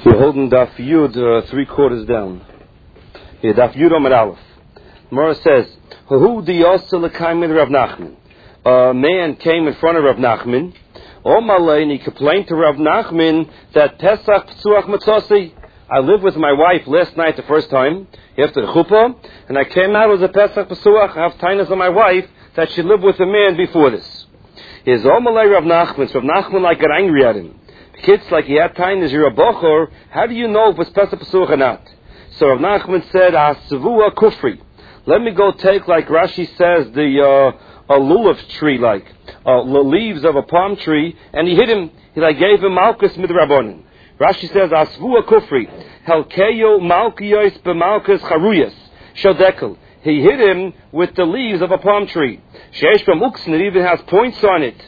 We're holding Daf Yud 3 quarters down. Here, Daf Yud Amud Aleph. Mora says, "Hu diyasa l'kaimid Rav Nachman." A man came in front of Rav Nachman. Omalei, and he complained to Rav Nachman that Pesach P'suach Matzasi. I lived with my wife last night the first time after the chuppah, and I came out as a Pesach P'suach. I have tainas on my wife that she lived with a man before this. His Omalei Rav Nachman. So Rav Nachman got angry at him. Kids, like he had tainas, you're a bochor. How do you know if it's Pesach P'suach or not? So Rav Nachman said, "Asavua kufri." Let me go take, like Rashi says, the a lulav tree, like the leaves of a palm tree, and he hit him. He gave him malchus midrabanan. Rashi says, "Asavua kufri helkeyo malchiyos b'malchus charuyas shodekel." He hit him with the leaves of a palm tree. Sheish b'muksin, it even has points on it.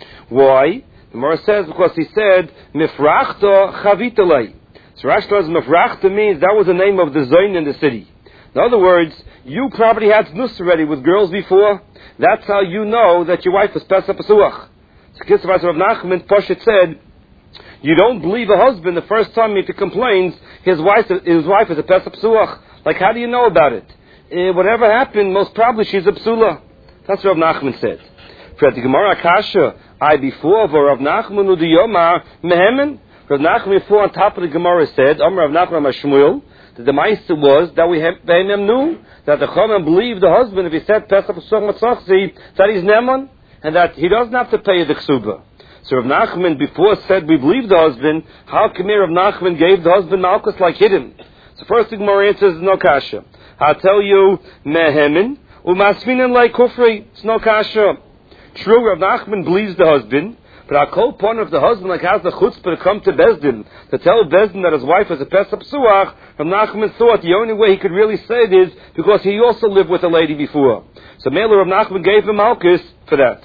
Why? The Gemara says because he said mifrachta chavitalei. So Rashi says mifrachta means that was the name of the zone in the city. In other words, you probably had snus already with girls before. That's how you know that your wife is Pesach P'suach. So Kisavas Rav Nachman Poshet said, you don't believe a husband the first time if he complains his wife is a Pesach P'suach. Like, how do you know about it? Whatever happened, most probably she's a psula. That's what Rav Nachman said. For the Gemara Kasha, I before for Rav Nachman udiyomar mehemen. Rav Nachman before on top of the Gemara said, Rav Nachman Shmuel, that the Meister was that we knew that the Chachamim believed the husband if he said Pesach P'suach Matzachzi that he's Neman and that he doesn't have to pay the ksuba. So Rav Nachman before said we believe the husband. How come Rav Nachman gave the husband malchus like hit him? So first the Gemara answers no kasha. I'll tell you mehemen umasminan like kufri. It's no kasha. True, Rav Nachman believes the husband, but our whole point of the husband has the chutzpah to come to Bezdin, to tell Bezdin that his wife is a Pesach P'suach. Rav Nachman thought the only way he could really say it is because he also lived with a lady before. So Mela Rav Nachman gave him malchus for that.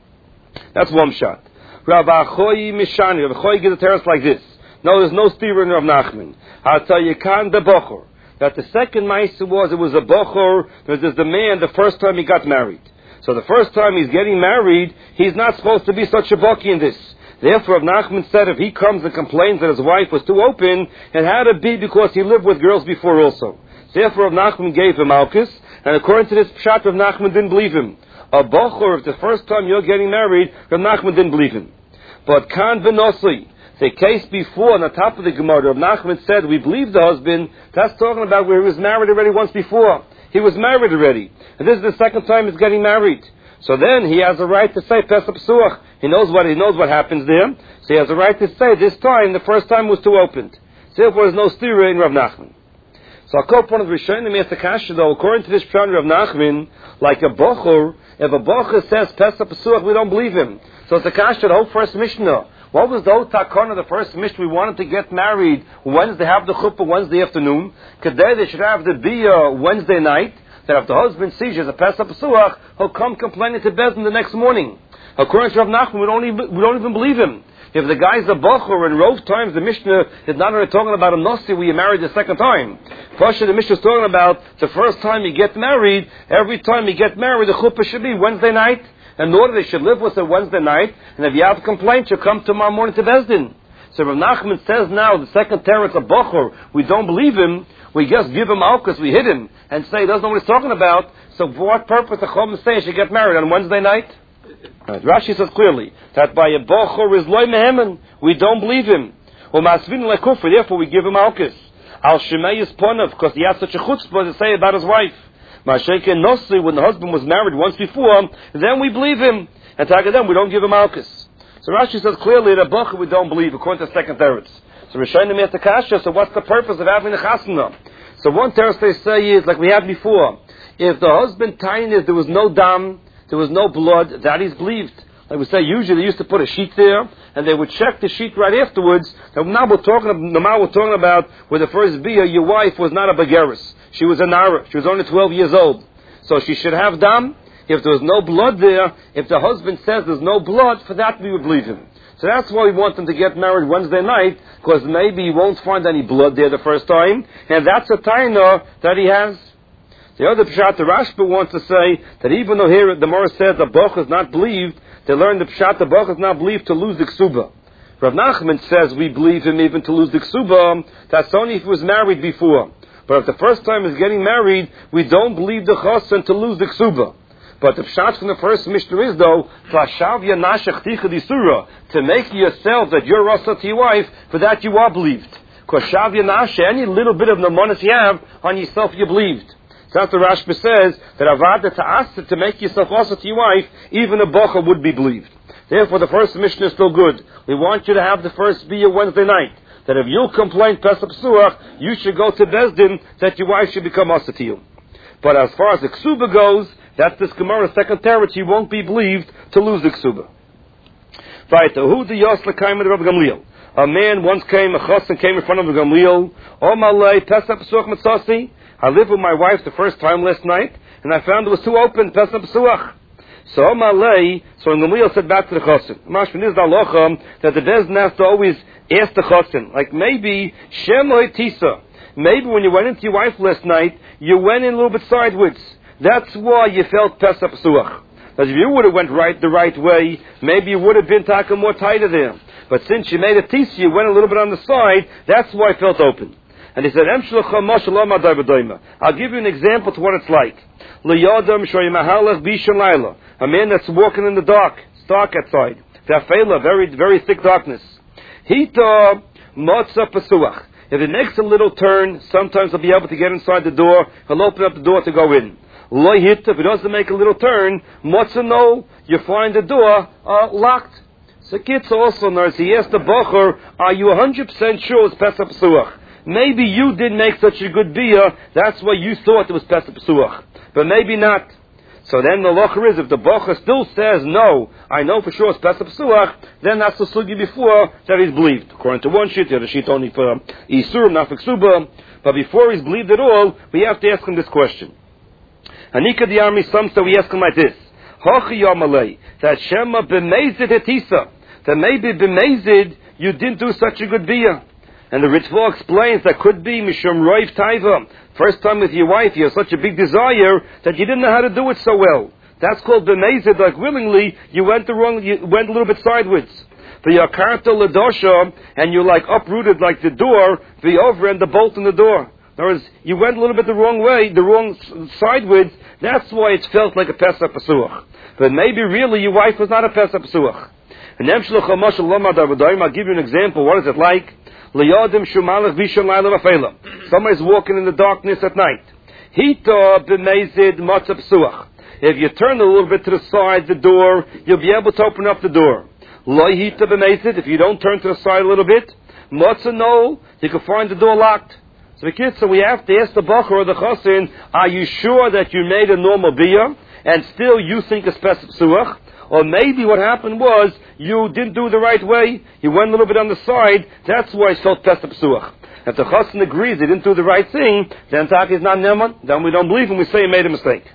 That's one shot. Rav Achoyi Mishani. Rav Achoyi gives a terrace like this. No, there's no steer in Rav Nachman. I'll tell you, Khan the Bochor. That the second Ma'aseh it was a Bochor, there's the man the first time he got married. So the first time he's getting married, he's not supposed to be such a bucky in this. Therefore, Rav Nachman said if he comes and complains that his wife was too open, it had to be because he lived with girls before also. Therefore, Rav Nachman gave him malchus, and according to this pshat, Rav Nachman didn't believe him. A bochor, if the first time you're getting married, Rav Nachman didn't believe him. But kan v'nosli, the case before, on the top of the Gemara, Rav Nachman said we believe the husband. That's talking about where he was married already once before. He was married already. And this is the second time he's getting married. So then he has a right to say Pesach P'suach. He knows what happens there. So he has a right to say this time, the first time was too opened. So therefore there's no stira in Rav Nachman. So I'll call one of the Rishonim as the Kasha though, according to this plan of Rav Nachman, like a bochor, if a bochor says Pesach P'suach, we don't believe him. So it's the Kasha, the whole first Mishnah. What was the whole takon of the first Mishnah? We wanted to get married Wednesday, have the chuppah Wednesday afternoon. Today they should have the biyah Wednesday night. That if the husband sees as a Pesach P'suach, he'll come complaining to Bezdin the next morning. According to Rav Nachman, we don't even believe him. If the guy's a bochor, and rove times the Mishnah is not only talking about a nasi where you married the second time. Pasha, the Mishnah is talking about the first time you get married. Every time you get married, the chuppah should be Wednesday night. And in order they should live with a Wednesday night, and if you have a complaint, you'll come tomorrow morning to Bezdin. So Rav Nachman says now, the second teretz, a bochor, we don't believe him, we just give him malchus, we hit him, and say he doesn't know what he's talking about, so for what purpose the Chachamim say he should get married on Wednesday night? Right. Rashi says clearly, that by a bochor is loy mehemen, we don't believe him. Therefore we give him malchus. Al shemei is ponav, because he has such a chutzpah to say about his wife. Masheke Nossi, when the husband was married once before, then we believe him. And Tagadim, we don't give him malchus. So Rashi says clearly that bochor we don't believe, according to the second teretz. So Rishonim asked the kasha, so what's the purpose of having a chasna? So one teretz they say is, like we had before, if the husband tying is there was no dam, there was no blood, that is believed. Like we say, usually they used to put a sheet there, and they would check the sheet right afterwards. Now we're talking about where the first biyah, your wife was not a bageris. She was a nara. She was only 12 years old. So she should have dam. If there was no blood there, if the husband says there's no blood, for that we would believe him. So that's why we want them to get married Wednesday night, because maybe he won't find any blood there the first time, and that's a taina that he has. The other pshat, the Rashba wants to say that even though here the Gemara says the boch is not believed, they learn the pshat the boch is not believed to lose the ksuba. Rav Nachman says we believe him even to lose the ksuba. That's only if he was married before. But if the first time he's getting married, we don't believe the chosen to lose the ksuba. But the pshat from the first Mishnah is, though, to make yourself that you're rasa to your wife, for that you are believed. Because shavya nasha, any little bit of namanis you have on yourself, you believed. So that's the Rashba says, that avada ta'asa, to make yourself rasa to your wife, even a bocha would be believed. Therefore, the first Mishnah is still good. We want you to have the first biyah Wednesday night. That if you complain Pesach Psuach, you should go to Bezdin, that your wife should become asa to you. But as far as the ksuba goes, that's this Gemara's second teretz. You won't be believed to lose the ksuba. Right, who the Yosla came with Rav Gamliel? A man once came, a chassan came in front of Gamliel. Oh Malay, Pesach Psuach Mitzasi. I lived with my wife the first time last night, and I found it was too open, Pesach Psuach. So Malay, so Gamliel said back to the chassan, Mashman is the halacha that the Bezdin has to always ask the chassan, like maybe Shem Tisa. Maybe when you went into your wife last night, you went in a little bit sideways. That's why you felt Pesach Psuach. Because if you would have went the right way, maybe you would have been taka more tighter there. But since you made a tisa, you went a little bit on the side, that's why it felt open. And he said, I'll give you an example to what it's like. A man that's walking in the dark. It's dark outside. Very, very thick darkness. Hita Motza Pasuach. If it makes a little turn, sometimes he'll be able to get inside the door. He'll open up the door to go in. Lo hit, if it doesn't make a little turn, Motzano, you find the door locked. So kids also knows, he asked the Bocher, are you 100% sure it's Pesach Psuach? Maybe you didn't make such a good biyah, that's why you thought it was Pesach Psuach. But maybe not. So then the locher is, if the Bocher still says, no, I know for sure it's Pesach Psuach, then that's the sugi before that he's believed. According to one sheet, the other sheet only for Isur, not for Ksuba. But before he's believed at all, we have to ask him this question. Hanika the army, some say we ask him like this. Hochi Yamalei, that Shema b'mezid hetisa, that maybe b'mezid you didn't do such a good biyah. And the Ritva explains that could be Mishum Roiv Taiva. First time with your wife, you have such a big desire that you didn't know how to do it so well. That's called b'mezid, like willingly, you went a little bit sideways. The Yakarta Ladosha, and you like uprooted like the door, the over and the bolt in the door. In other words, you went a little bit the wrong way, the wrong sideways, that's why it felt like a Pesach Pasuach. But maybe really your wife was not a Pesach Pasuach. And I'll give you an example. What is it like? Somebody's walking in the darkness at night. If you turn a little bit to the side, the door, you'll be able to open up the door. If you don't turn to the side a little bit, you can find the door locked. So we have to ask the Bacher or the Chassin, are you sure that you made a normal biyah and still you think it's Pesach Psuach? Or maybe what happened was you didn't do it the right way, you went a little bit on the side, that's why it felt Pesach Psuach. If the Chassin agrees he didn't do the right thing, then Taki is not Neman, then we don't believe him, we say he made a mistake.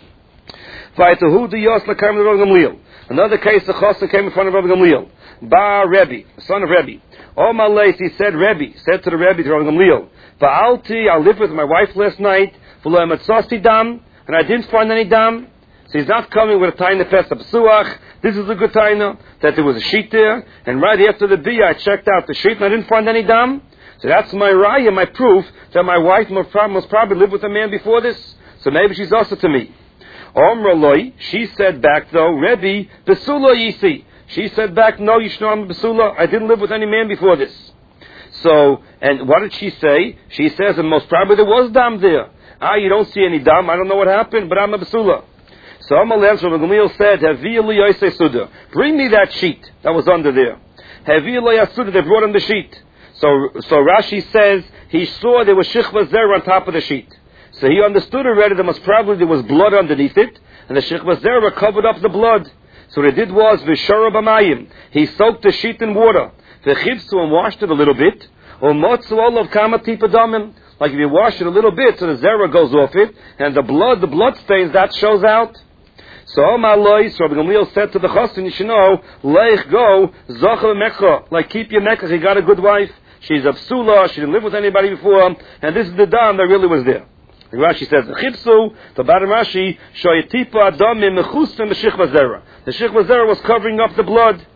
Another case, the Chassin came in front of Rabbi Gamliel. Ba Rebbe, the son of Rebbe. Oh Malais, he said said to the Rebbe, to Rabbi Gamliel, Ba'alti, I lived with my wife last night, dam, and I didn't find any dam. So he's not coming with a taina Pesach Psuach. This is a good taina, that there was a sheet there, and right after the biyah I checked out the sheet and I didn't find any dam. So that's my raya, my proof, that my wife must probably lived with a man before this. So maybe she's also to me. Omraloi, she said back though, Rebbe, Besula Yisi. She said back, no, Yishnoam Besula, I didn't live with any man before this. So, and what did she say? She says, and most probably there was dam there. You don't see any dam, I don't know what happened, but I'm a Besula. So Amalem from Gamliel said, bring me that sheet that was under there. They brought him the sheet. So Rashi says, he saw there was Shichva Zera on top of the sheet. So he understood already that most probably there was blood underneath it, and the Shichva Zera covered up the blood. So what he did was, Vishara B'mayim, he soaked the sheet in water. V'chivsu, and washed it a little bit. U'motzu olav kama tipa damim. Like if you wash it a little bit, so the zera goes off it, and the blood stains, that shows out. So Rabbi Gamliel said to the Chassin, you should know, Leich go, Zochel Mekcha, like keep your Mekcha, he got a good wife, she's a psula, she didn't live with anybody before, and this is the dam that really was there. And Rashi says, Chipsu, the bottom Rashi, Shoyetipa Adamim Mechustim Meshich Vazera. The Shich Vazera was covering up the blood.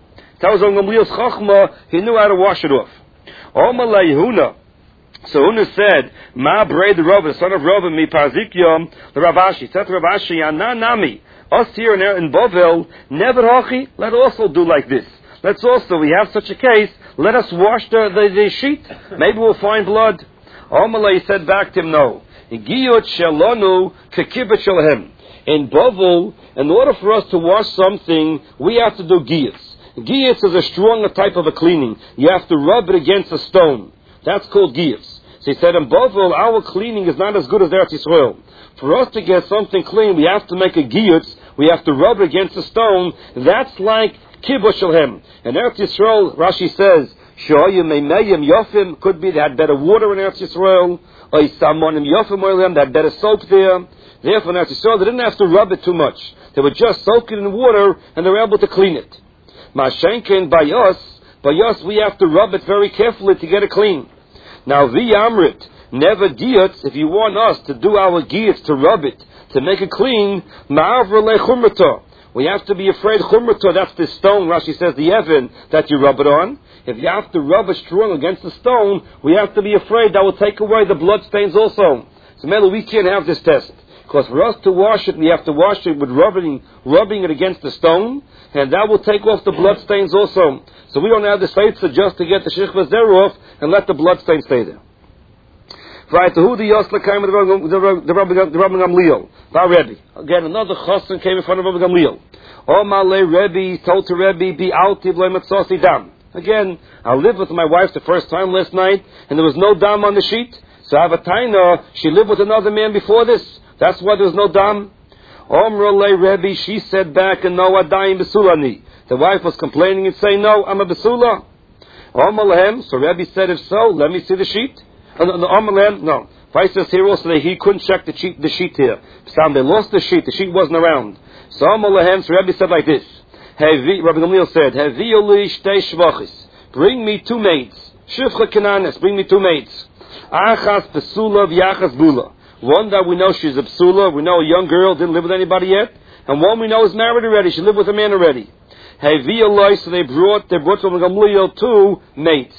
That was on Gamliel's Chachma. He knew how to wash it off. Omalei Huna. So Huna said, Ma Brei the Rabba, the son of Rabba, mi Parzikyom, the Ravashi. Said to Ravashi, Yana Nami. Us here in Bovel, never Hachi, let also do like this. Let's also, we have such a case, let us wash the sheet. Maybe we'll find blood. Omalei said back to him, no. Giyot shelonu kekibet shelhem. In Bovel, in order for us to wash something, we have to do giyot. Giyot is a stronger type of a cleaning. You have to rub it against a stone. That's called giyot. So he said, in Bovel, our cleaning is not as good as Eretz Yisrael. For us to get something clean, we have to make a giyot. We have to rub it against a stone. That's like kibbutz shelhem. In Eretz Yisrael, Rashi says, shoyim meimeyim yofim, could be they had better water in Eretz Yisrael, or samonim yofim oilem, they had better soap there. Therefore, in Eretz Yisrael, they didn't have to rub it too much. They would just soak it in water, and they were able to clean it. Mashenkin by us, we have to rub it very carefully to get it clean. Now, v'yamrit, never giyot, if you want us to do our giyot, to rub it, to make it clean, ma'avra lechumrata. We have to be afraid chumrata, that's the stone, Rashi says, the evan that you rub it on. If you have to rub it strong against the stone, we have to be afraid that will take away the blood stains also. So, Mela, we can't have this test. Because for us to wash it, we have to wash it with rubbing it against the stone, and that will take off the blood stains also. So we don't have the seitza just to get the shechvas there off and let the blood stain stay there. Right, so who the Yosla came with the Rabbi Gamliel? Rebbe. Again, another chassan came in front of Rabbi Gamliel. Malay Rebbe told to Rebbe, be out to dam. Again, I lived with my wife the first time last night, and there was no dam on the sheet. So I have a taina, she lived with another man before this. That's why there was no dam. Omrolei Rebbe, she said back, and no adayim besulani. The wife was complaining and saying, no, I'm a besula. Omalahem, so Rebbe said, if so, let me see the sheet. No. Vice says here also that he couldn't check the sheet here. They lost the sheet wasn't around. So Omalahem, so Rebbe said like this. Rabbi Gamliel said, Hevioli shtei shvachis. Bring me 2 maids. Shivcha Kananes, bring me 2 maids. Achas besula v'yachas bula. One that we know she's a psula, we know a young girl, didn't live with anybody yet, and one we know is married already, she lived with a man already. Hey, so they brought from Gamliel 2 mates.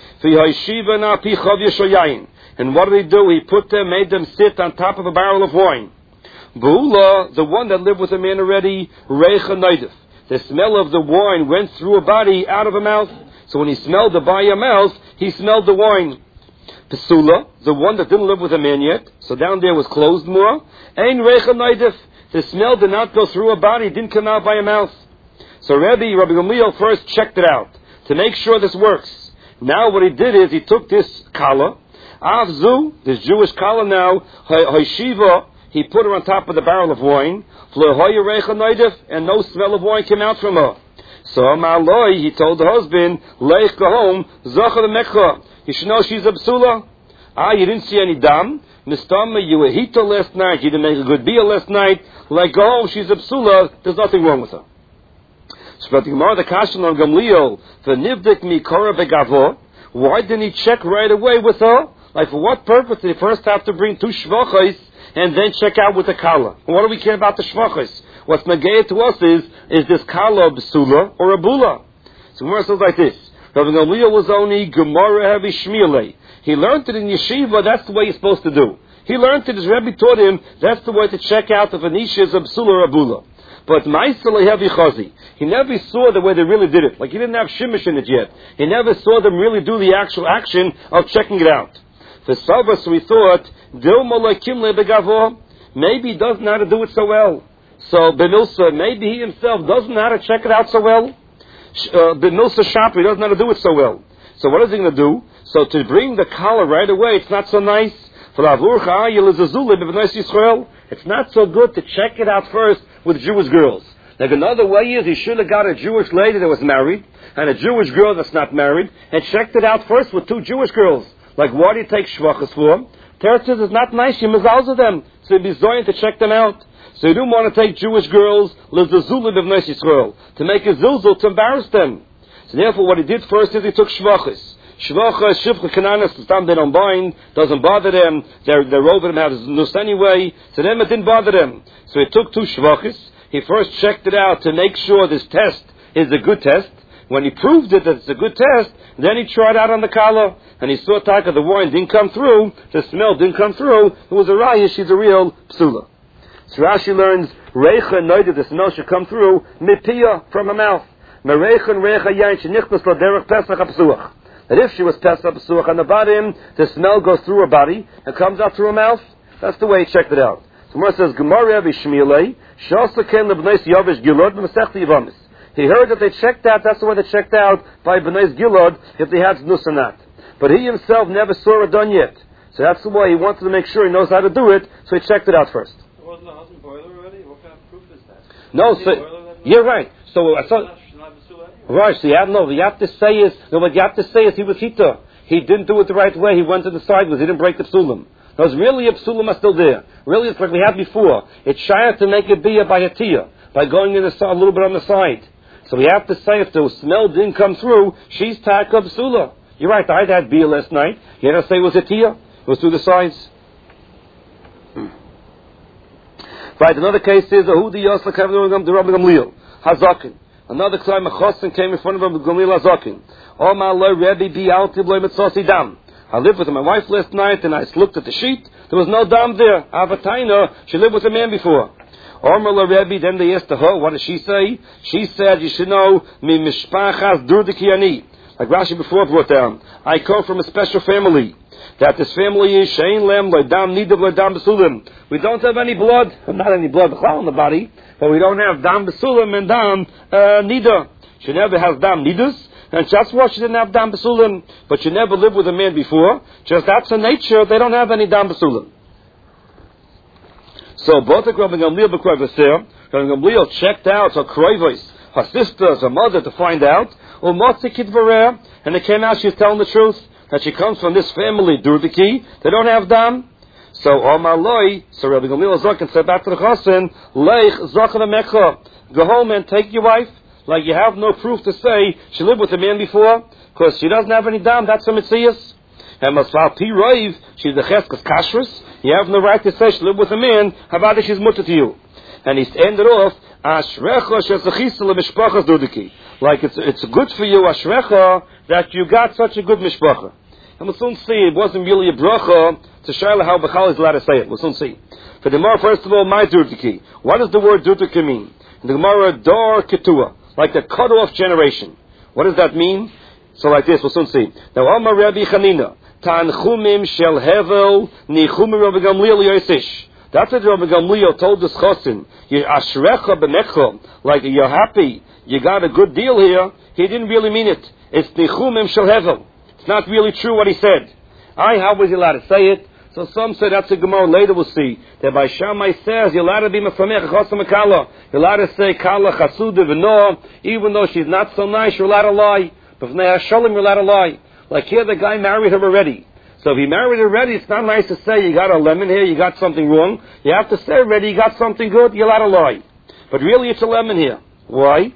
And what did he do? He made them sit on top of a barrel of wine. Bula, the one that lived with a man already, reicha neidif. The smell of the wine went through a body, out of a mouth. So when he smelled the by a mouth, he smelled the wine. Pesula, the one that didn't live with a man yet, so down there was closed more. Ein reicha neidif. The smell did not go through a body, didn't come out by a mouth. So Rabbi Gamliel first checked it out to make sure this works. Now what he did is he took this kala, Avzu, this Jewish kala now, Haishiva, he put her on top of the barrel of wine, and no smell of wine came out from her. So Ma'aloi, he told the husband, Leich go home, Zachar Mekha. You should know she's a psula. You didn't see any dam. Mistama, you were hita last night, you didn't make a good deal last night. Like go home, she's a psula, there's nothing wrong with her. So but the Gemara, the Kashan on Gamliel, v'nivdik mikora begavo. Why didn't he check right away with her? Like for what purpose did he first have to bring 2 shvachos and then check out with the kala? What do we care about the shvachos? What's negayah to us is this kala a besula or a bula? So Gemara says like this: Rabbi Gamliel was only Gemara heavy shmielei. He learned it in yeshiva. That's the way he's supposed to do. He learned it. His Rebbe taught him. That's the way to check out if an isha is a besula or a bula. But Ma'aseh heavy chazi. He never saw the way they really did it. Like he didn't have shimish in it yet. He never saw them really do the actual action of checking it out. For Savas, we thought, maybe he doesn't know how to do it so well. So Benilsa, maybe he himself doesn't know how to check it out so well. Benilsa Shapri, he doesn't know how to do it so well. So what is he going to do? So to bring the collar right away, it's not so nice. It's not so good to check it out first with Jewish girls. Like another way is he should have got a Jewish lady that was married and a Jewish girl that's not married and checked it out first with 2 Jewish girls. Like what do you take shvachas for? Teretz says it's not nice, you mezalza them. So you'd be zoyin to check them out. So you don't want to take Jewish girls, l'zazula b'vnei Yisrael, to make a zilzul, to embarrass them. So therefore what he did first is he took shvachas. Shvachas, shivcha, kananas, the time they don't bind, doesn't bother them, they're over them, have nus anyway, so them it didn't bother them. So he took 2 shvachas, he first checked it out to make sure this test is a good test. When he proved it that it's a good test, then he tried out on the kala, and he saw taka the wine didn't come through, the smell didn't come through, it was a raya, she's a real psula. So Rashi learns, reicha noida, the smell should come through, mipiyah, from her mouth. Mereicha and reicha yain, shenichnas la derech pesach ha-psuach. That if she was pesach ha-psuach on the bottom, the smell goes through her body, and comes out through her mouth. That's the way he checked it out. So Gemara says, Gemara b'shmilei, shasa ken lebneis yavish gilad, b'mesechti yivamis. He heard that they checked out, that's the way they checked out by B'nai Gilad, if they had znus or not. But he himself never saw it done yet. So that's the way he wanted to make sure he knows how to do it, so he checked it out first. So wasn't the husband boiler already? What kind of proof is that? No, so, you're right. So I thought, right, so you have to say is, what you have to say is he was hita. He didn't do it the right way, he went to the sideways, he didn't break the psulim. No, it's really a psulim are still there. Really, it's like we had before. It's shy to make it be by a tia, by going in a little bit on the side. So we have to say if the smell didn't come through, she's taka psula. You're right, I had beer last night. You had to say it was a tia. It was through the sides. Right, another case is Ahudi Yosla Kavim the Rabbi Gamliel. Hazakin. Another time a chosin came in front of Rabbi Gamliel Hazakin. Omar lo Rebbe bi alti b'lo mitzasi dam. I lived with my wife last night and I looked at the sheet. There was no dam there. Avataina, she lived with a man before. Omar la Rebbe, then they asked her, what did she say? She said, you should know, mi mishpachas durdikiyani. Like Rashi before brought down, I come from a special family. That this family is shein lem loydam nidav loydam besulim. We don't have any blood, not any blood on the body, but we don't have dam besulim and dam nida. She never has dam nidas, and just what she didn't have dam besulim, but she never lived with a man before. Just that's her nature. They don't have any dam besulim. So both the Rabbi Gamliel b'Kroivos, Rabbi Gamliel checked out her Kroivos, her sisters, her mother, to find out. And it came out she was telling the truth that she comes from this family, Durdiki. They don't have dam. So Omar Loi, so Rabbi Gamliel Zokin said back to the Chosin, Leich Zokin Amecha, go home and take your wife. Like you have no proof to say she lived with a man before, because she doesn't have any dam. That's a Metzias. And Masval Pi Roiv, she's the Cheskas Kashrus. You have no right to say she lived with a man. How about if she's mutter to you? And he ended off, Ashrecha shezachisa lemishpachas dudiki. Like it's good for you, Ashrecha, that you got such a good mishpacha. And we'll soon see, it wasn't really a bracha to Shaila how Bechal is allowed to say it. We'll soon see. For the Gemara, first of all, my dudiki. What does the word dudiki mean? In the Gemara, dor ketua, like the cut-off generation. What does that mean? So like this, we'll soon see. Now, Amar Rabbi Chanina, Tanchumim shel hevel nichumim Rabbi Gamliel yosish. That's what Rabbi Gamliel told this chosin. Ashrecha b'necha, like you're happy, you got a good deal here. He didn't really mean it. It's nichumim shel hevel. It's not really true what he said. How was he allowed to say it? So some say that's a Gemara later we'll see. That by Shammai says you're allowed to be mefamech chosim kala. You're allowed to say kala chasuda v'noah, even though she's not so nice. You're allowed to lie. But v'nei hashalim you're allowed to lie. Like here, the guy married her already. So if he married her already, it's not nice to say you got a lemon here, you got something wrong. You have to say already you got something good, you're allowed to lie. But really it's a lemon here. Why?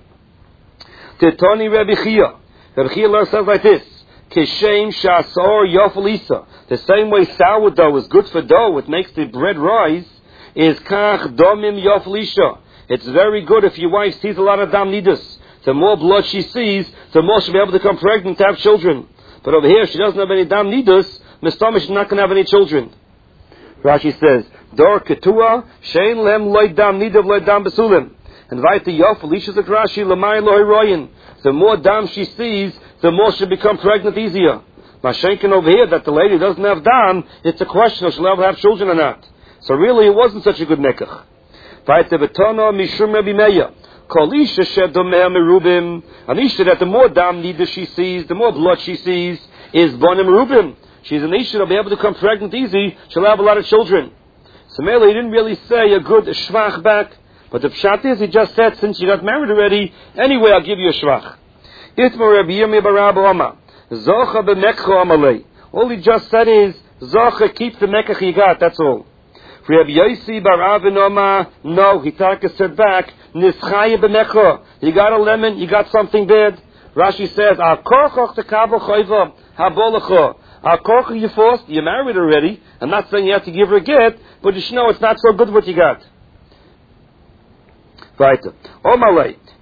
Titoni Rebbe Chia. Rebbe Chia says like this. Kishem shasor yofelisa. The same way sourdough is good for dough, it makes the bread rise, is kach domim yofelisha. It's very good if your wife sees a lot of dam nidas. The more blood she sees, the more she'll be able to become pregnant to have children. But over here, she doesn't have any dam nidas. Mistama, she's not going to have any children. Rashi says, Dor ketua, shein lem loy dam nidav loy dam besulim. And right to yof, Elisha says Rashi, lamai loy royin. The more dam she sees, the more she'll become pregnant easier. Mashenkin over here, that the lady doesn't have dam, it's a question if she'll ever have children or not. So really, it wasn't such a good nekach. Right to betono mishum Rebbe Meir. Kolisha shedomeh merubim. An isha that the more dam nidas she sees, the more blood she sees, is bonim merubim. She's an isha that'll be able to become pregnant easy. She'll have a lot of children. So Mele, he didn't really say a good shvach back. But the pshat is, he just said, since you got married already, anyway, I'll give you a shvach. Itma Rabbi Yirmiyah bar Rabbi Oma. Zocha b'mekcha amalei. All he just said is, Zocha, keep the mekach you got, that's all. For Rabbi Yossi bar Avin Oma, no, he said back, Nischaya b'mekcha. You got a lemon, you got something bad. Rashi says, Al korchoch tekabel chayva, habolacha. Al korchoch you forced, you married already. I'm not saying you have to give her a get, but you should know it's not so good what you got. Right. Omalei.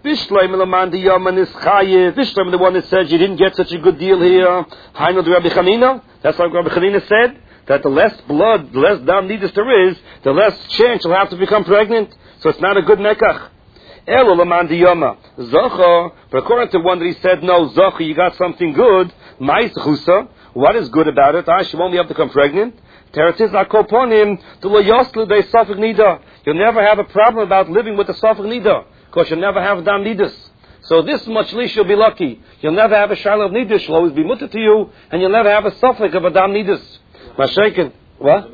Vishloim Laman the Yaman is Chayev. Vishloim, the one that said you didn't get such a good deal here. Hainu the Rabbi Chanina. That's like Rabbi Chanina said, that the less blood, the less dam nidus there is, the less chance you'll have to become pregnant. So it's not a good mekach. Elo Laman the Yama. Zocha, but according to one that he said, no, Zocha, you got something good. Mais Chusa. What is good about it? She won't be able to become pregnant. Teretis Akoponim, the Lo Yoslu de Safik Nida. You'll never have a problem about living with the Safik Nida, because you'll never have Dam Nidus. So this much least you'll be lucky. You'll never have a Shiloh of Nidus, she'll always be mutter to you, and you'll never have a Safik of a Dam Nidus. Mashaken. What?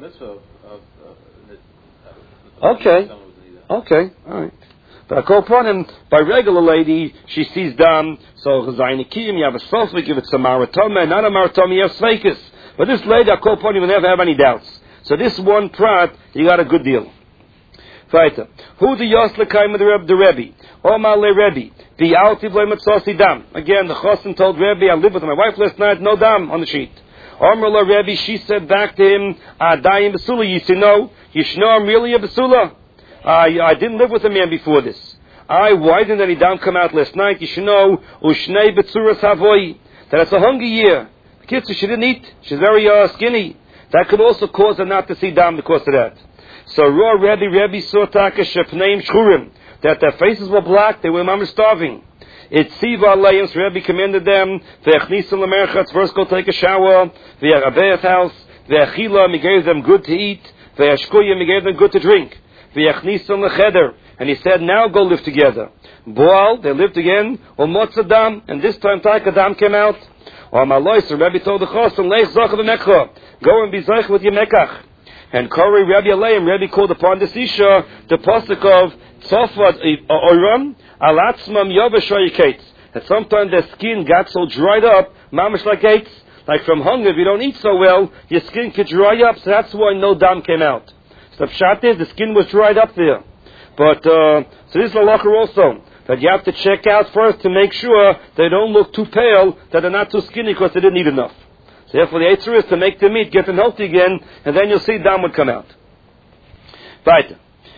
Okay. Okay, alright. But Akoponim, by regular lady, she sees Dam, so Chazaynikim, you have a Safik, if it's a Maratoma, not a Maratoma, you have Svekis. But this lady, Akoponim, you will never have any doubts. So this one prat, you got a good deal. Weiter. Who the Yoslekaim of the Rebbe? Omar le Rebbe. The Altiv le Matzasi Dam. Again, the Chosin told Rebbe, I lived with my wife last night, no Dam on the sheet. Omar le Rebbe, she said back to him, Adayim Basula, Yisino, Yishno, I'm really a Basula. I didn't live with a man before this. Why didn't any Dam come out last night? Yishno, Ushnei Betzuras Havoi. That it's a hungry year. The kids, she didn't eat. She's very skinny. That could also cause her not to see Dam because of that. So Raw Rebbe saw Taka Shepneim Shchurim, that their faces were black, they were starving. It's Siva Alayim, so Rebbe commanded them, Ve'achnisam Lamerchatz, first go take a shower, Ve'arabeath house, Ve'achila, he gave them good to eat, Ve'ashkuyim, he gave them good to drink, Ve'achnisam Lecheder, and he said, now go live together. Boal, they lived again, Motzadam, and this time Taka Dam came out. Malois, so Rebbe told the Chosim, Leich Zoch V'Mekcha, go and be Zoch with your Mekach. And Kori Rabbi Aleim, Rabbi called upon this Isha, the pasuk of Tzofat Oram, Alatzmam Yovashoyikates. That sometimes their skin got so dried up, mamish like gates, like from hunger, if you don't eat so well, your skin could dry up, so that's why no dam came out. So the pshat is, the skin was dried up there. But, so this is a locker also, that you have to check out first to make sure they don't look too pale, that they're not too skinny because they didn't eat enough. So therefore the answer is to make the meat, get them healthy again, and then you'll see Dam would come out. Right.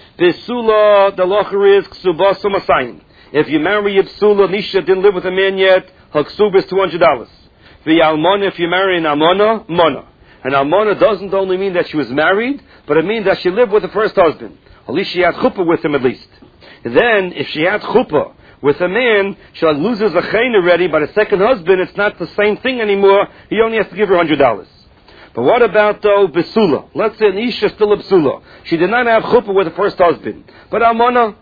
Besula, the locher is Ksuba Sumasayim. If you marry a Besula, Nisha didn't live with a man yet, her Ksuba is $200. The Almona, if you marry an Almona, Mona. An Almona doesn't only mean that she was married, but it means that she lived with the first husband. At least she had chuppah with him at least. Then, if she had chuppah with a man, she loses a chayin already, but a second husband, it's not the same thing anymore. He only has to give her $100. But what about, though, Besula? Let's say an Isha is still a Besula. She did not have chuppah with the first husband. But Almona,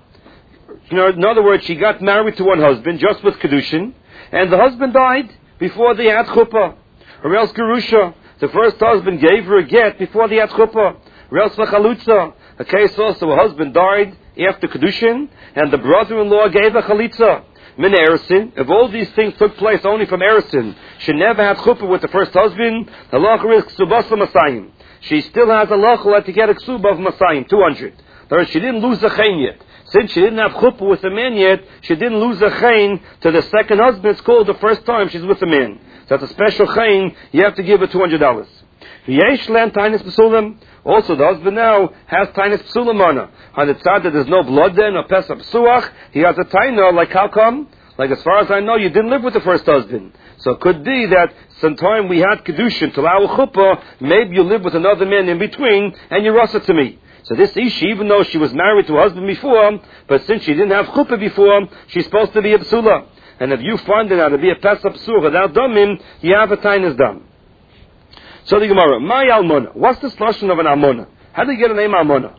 in other words, she got married to one husband, just with Kedushin, and the husband died before they had chuppah. Or else Gerusha, the first husband gave her a get before they had chuppah. Or else Chalutza, a case also, a husband died after Kedushin, and the brother-in-law gave a chalitza. Min Erisin, if all these things took place only from Erisin, she never had chuppah with the first husband, the lacher is ksubas Masayim. She still has a lacher to get a ksuba of Masayim, 200. But she didn't lose a chayin yet. Since she didn't have chuppah with the man yet, she didn't lose a chayin to the second husband. It's called the first time she's with the man. So that's a special chayin, you have to give her $200. Yesh len tainis besulim. Also, the husband now has tainis besulim on her. On the tzad that there's no blood there, no pesach besuach, he has a taina, like how come? Like as far as I know, you didn't live with the first husband. So it could be that sometime we had kedushin till our chuppah, maybe you live with another man in between, and you rasa to me. So this Isha, even though she was married to a husband before, but since she didn't have chuppah before, she's supposed to be a besula. And if you find it out to be a pesach besuach without damim, you have a tainis dam. So the Gemara, my almona. What's the lashon of an almona? How do you get a name almona?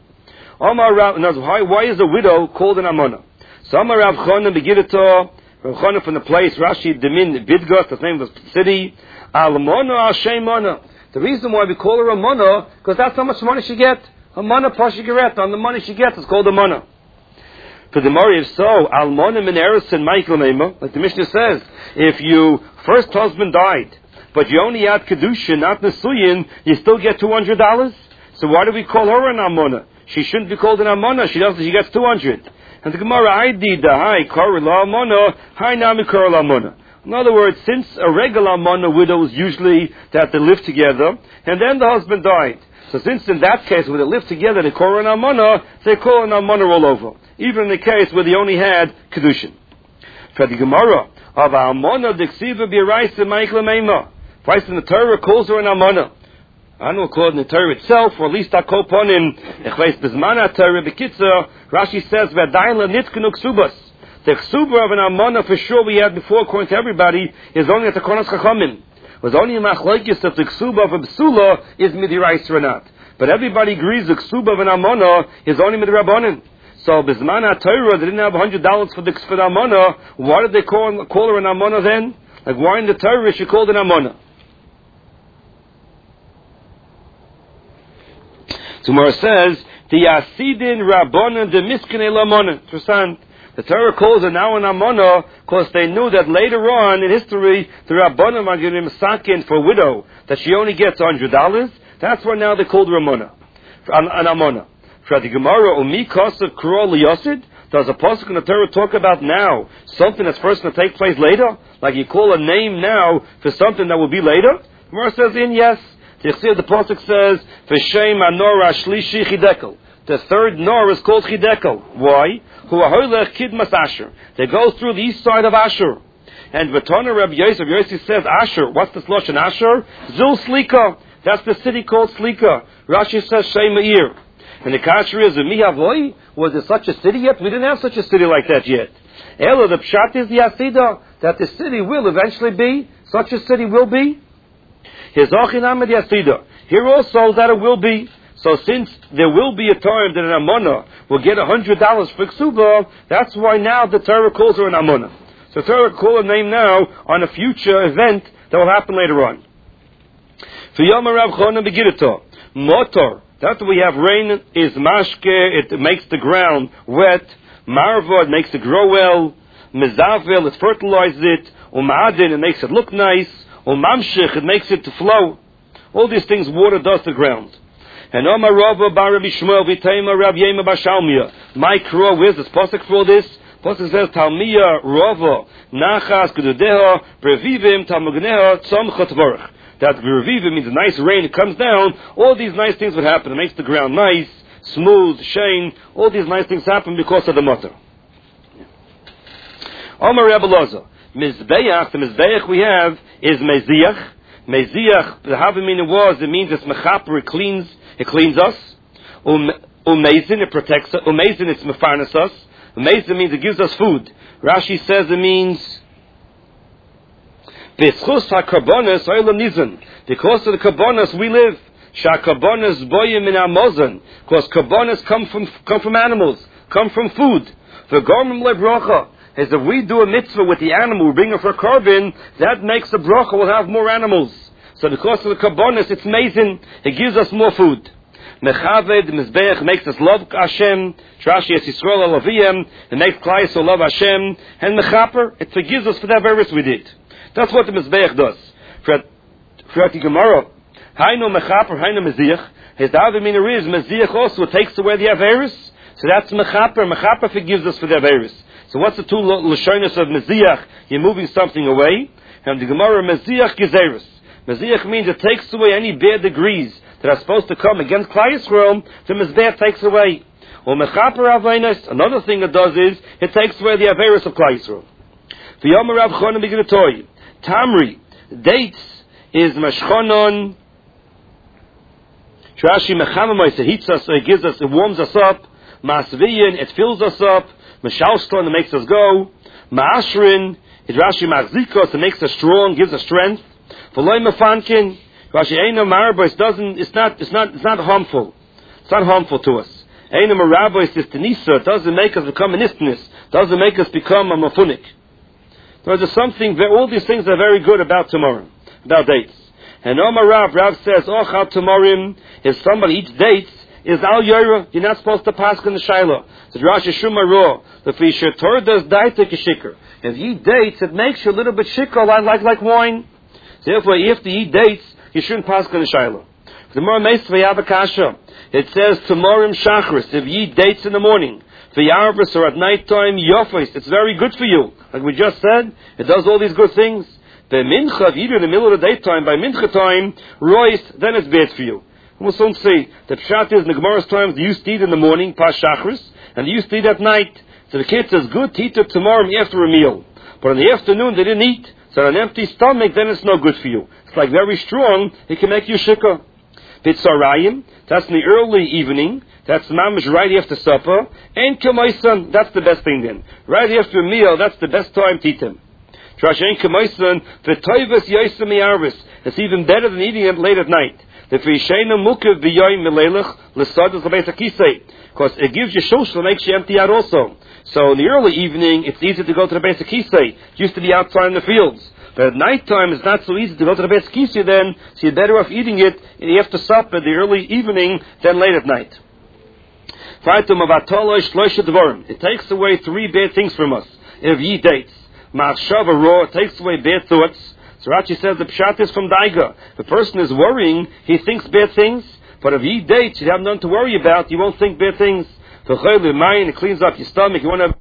Why is a widow called an almona? So Amar Rav Chana begirito, Rav Chana from the place Rashi Demin Bidgos, that's the name of the city. Almona al sheimona. The reason why we call her almona, because that's how much money she gets. Almona pashigeret, on the money she gets, it's called almona. For the Gemara, if so, almona min erisin Michael Nema, like the Mishnah says, if your first husband died, but you only had kedushin, not nesuyin, you still get $200. So why do we call her an almona? She shouldn't be called an almona. She gets 200. And the Gemara, I did the hi korel almona, hi nami korel almona. In other words, since a regular almona widow is usually that they live together, and then the husband died. So since in that case where they live together, they call an almona, they call an almona all over. Even in the case where they only had kedushin. For the Gemara of Almona Dixiva Biraisa Michael Meima. Christ in the Torah calls her an Almona. I don't know called in the Torah itself, or at least I call upon him. Echleis Bizmana Torah Bekitza. Rashi says V'adayin leNitkanu Ksubas. The Ksuba of an Almona for sure we had before, according to everybody, is only at the Konas Chachamim. It was only a machlokes if the Ksuba of a Bsula is Midirais or not. But everybody agrees the Ksuba of an Almona is only Midrabanan. So Bizmana Torah, they didn't have $100 for the Almona. Why did they call her an Almona then? Like why in the Torah is she called an Almona? Tomorrow says, the Yasidin Rabbanan de Miskin Elamona. The Torah calls her now an Amona because they knew that later on in history, the Rabbanan are giving him sakin for a widow, that she only gets $100. That's why now they called her Amona. An Amona. For the Gemara, Umi Kosav Kuro Liyosid, does a pasuk in the Torah talk about now something that's first going to take place later? Like you call a name now for something that will be later? The Gemara says yes. The pasuk says, "V'shem Anor Ashlishi Chidekel." The third Nor is called Chidekel. Why? Huaholech Kidmas Asher. They go through the east side of Asher. And Vatana Rabbi Yosef says Asher. What's this lashon Asher? Zul Slika. That's the city called Slika. Rashi says Shem Meir. And the kasher is Mihavoi. Was there such a city yet? We didn't have such a city like that yet. Ela, the pshat is the Asida, that the city will eventually be. Such a city will be. Hizochinam the Asida. Here also that it will be. So since there will be a time that an Amona will get $100 for Ksuba, that's why now the Torah calls her an Amona. So Torah call her name now on a future event that will happen later on. For Yom Rav Chona Begirito, Motor, that we have rain is mashke, it makes the ground wet. Marva, it makes it grow well. Mezavel, it fertilizes it. Umadin, it makes it look nice. Umamshich, it makes it to flow. All these things water does to the ground. And Omar Rava bar Rabbi Shmuel v'Tema Rav Yema Bashalmiya. My crow, where's this pasuk for this? Pasuk says Talmiya Rava Nachas Gedudeha Brevivim Talmugneha Tzomcha Tvorach. That Brevivim means a nice rain. It comes down. All these nice things would happen. It makes the ground nice, smooth, shine. All these nice things happen because of the mutter. Omar Rebbe Loza Mizbeach. The Mizbeach we have is Meziach. Meziach. The Havamina was. It means it's mechaper. It cleans us. Umezin, it protects us. Umezin, it's mefarnas us. Umezin means it gives us food. Rashi says it means B'schus ha-karbonas oilam nizan. Because of the karbonas we live. Sh'a-karbonas boyim min ha-mozan. Because karbonas come from animals, come from food. V'gormim le-bracha. As if we do a mitzvah with the animal, we bring her for carbon, that makes the bracha, we'll have more animals. So because of the karbonas, it's amazing. It gives us more food. Mechaved, Mizbeach, makes us love Hashem. Trashi es Yisrael alaviyem. It makes Klai so love Hashem. And Mechaper, it forgives us for that virus we did. That's what the Mizbeach does. For the Gemara, Hainu Mechaper, Hainu Meziach. His Davimina is Meziach also takes away the Averis. So that's Mechaper. Mechaper forgives us for the Averis. So what's the two Lashonos of Meziach? You're moving something away. And the Gemara, Meziach Gezeris. Meziach means it takes away any bad degrees that are supposed to come against Klai Yisrael. The Mizbeach takes away. Or Mechaper Aveinos, another thing it does is it takes away the Averis of Klai Yisrael. V'yomer Rav Chona B'Giratoy. Tamri, dates is Mashchonon. Trashi Mechamamais, it heats us, it gives us, it warms us up. Masviyin, it fills us up. Meshalston, it makes us go. Ma'ashrin, it Rashi Machzikos, it makes us strong, gives us strength. V'loy Mefankin, Rashi Eino Marabos doesn't, it's not harmful. It's not harmful to us. Eino Marabos is Tenisa, it doesn't make us become an istnis, doesn't make us become a mafunik. There's something, all these things are very good about tomorrow, about dates. And Omar Rav says, Ochal Tomorim, if somebody eats dates, is Al Yora, you're not supposed to pass in the Shiloh. So Rashi Shumar Ro, the Fisher Torah does daita kishikr. If you eat dates, it makes you a little bit shikr, like wine. So therefore, if you eat dates, you shouldn't pass in the Shiloh. The more Meisvayavakasha, it says Tomorim Shachris, if you eat dates in the morning, V'yarvus or at night time, Yofis, it's very good for you. Like we just said, it does all these good things. The mincha, if you eat in the middle of the daytime, by mincha time, roist, then it's bad for you. We'll soon say, the pshat is in the Gemara's times, they used to eat in the morning, pas shachris, and they used to eat at night. So the kid says, good to eat it tomorrow after a meal. But in the afternoon they didn't eat. So on an empty stomach, then it's no good for you. It's like very strong, it can make you shikah. Pitzarayim, that's in the early evening, that's mamish right after supper, and kemaisan, that's the best thing then. Right after a meal, that's the best time to eat them. Trashen kemaisan, v'toivas yaisam yarvis, it's even better than eating them late at night. The Frishena Mukiv B'yoyim Melelech L'Sadas L'Beis HaKisei, because it gives you shosha, makes you empty out also. So in the early evening, it's easy to go to the Beis HaKisei. It used to be outside in the fields. But at night time, it's not so easy to go to the Beis HaKisei then, so you're better off eating it after supper, the early evening, than late at night. It takes away 3 bad things from us. If ye dates, Ma'achshava raw, it takes away bad thoughts. So Rashi says the pshat is from Daiga. The person is worrying, he thinks bad things, but if he dates, you have nothing to worry about, you won't think bad things. It cleans up your stomach, you won't have